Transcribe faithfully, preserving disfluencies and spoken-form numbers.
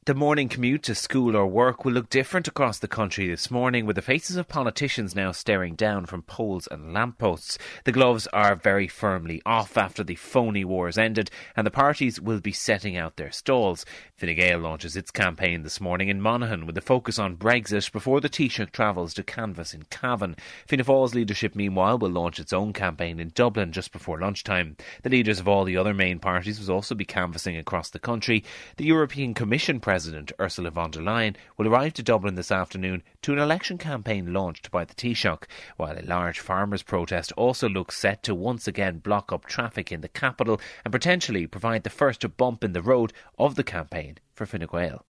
The morning commute to school or work will look different across the country this morning, with the faces of politicians now staring down from poles and lampposts. The gloves are very firmly off after the phony wars ended, and the parties will be setting out their stalls. Fine Gael launches its campaign this morning in Monaghan with a focus on Brexit before the Taoiseach travels to canvass in Cavan. Fianna Fáil's leadership, meanwhile, will launch its own campaign in Dublin just before lunchtime. The leaders of all the other main parties will also be canvassing across the country. The European Commission President President Ursula von der Leyen will arrive to Dublin this afternoon to an election campaign launched by the Taoiseach, while a large farmers' protest also looks set to once again block up traffic in the capital and potentially provide the first bump in the road of the campaign for Fine Gael.